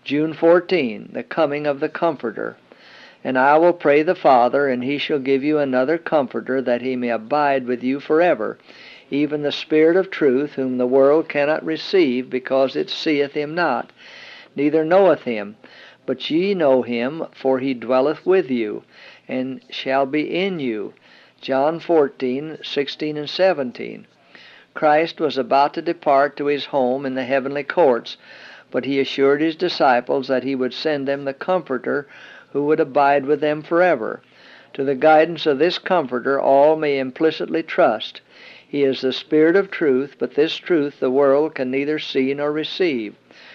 June 14, the coming of the Comforter. And I will pray the Father, and he shall give you another Comforter, that he may abide with you forever, even the Spirit of truth, whom the world cannot receive, because it seeth him not, neither knoweth him. But ye know him, for he dwelleth with you, and shall be in you. John 14:16 and 17. Christ was about to depart to his home in the heavenly courts, but he assured his disciples that he would send them the Comforter, who would abide with them forever. To the guidance of this Comforter all may implicitly trust. He is the Spirit of truth, but this truth the world can neither see nor receive.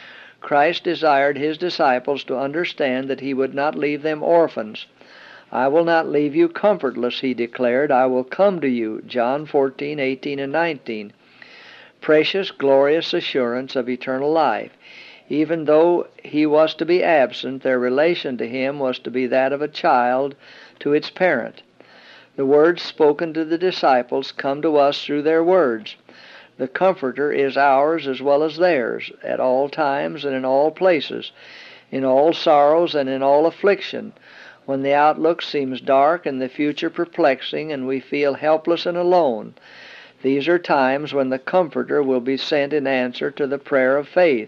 Christ desired his disciples to understand that he would not leave them orphans. I will not leave you comfortless, he declared. I will come to you. John 14:18 and 19. Precious, glorious assurance of eternal life. Even though he was to be absent, their relation to him was to be that of a child to its parent. The words spoken to the disciples come to us through their words. The Comforter is ours as well as theirs, at all times and in all places, in all sorrows and in all affliction, when the outlook seems dark and the future perplexing and we feel helpless and alone. These are times when the Comforter will be sent in answer to the prayer of faith.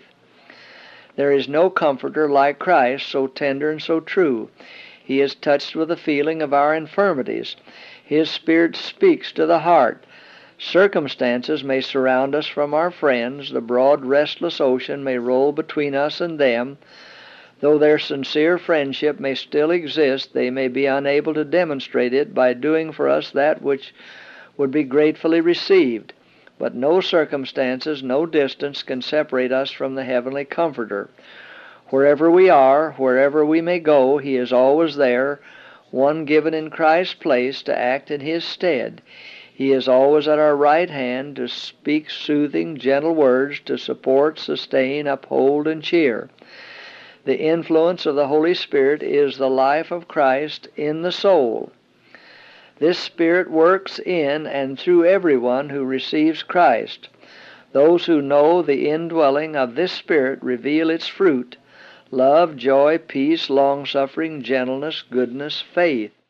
There is no Comforter like Christ, so tender and so true. He is touched with the feeling of our infirmities. His Spirit speaks to the heart. Circumstances may surround us from our friends. The broad, restless ocean may roll between us and them. Though their sincere friendship may still exist, they may be unable to demonstrate it by doing for us that which would be gratefully received. But no circumstances, no distance can separate us from the heavenly Comforter. Wherever we are, wherever we may go, he is always there, one given in Christ's place to act in his stead. He is always at our right hand to speak soothing, gentle words to support, sustain, uphold, and cheer. The influence of the Holy Spirit is the life of Christ in the soul. This Spirit works in and through everyone who receives Christ. Those who know the indwelling of this Spirit reveal its fruit: love, joy, peace, long-suffering, gentleness, goodness, faith.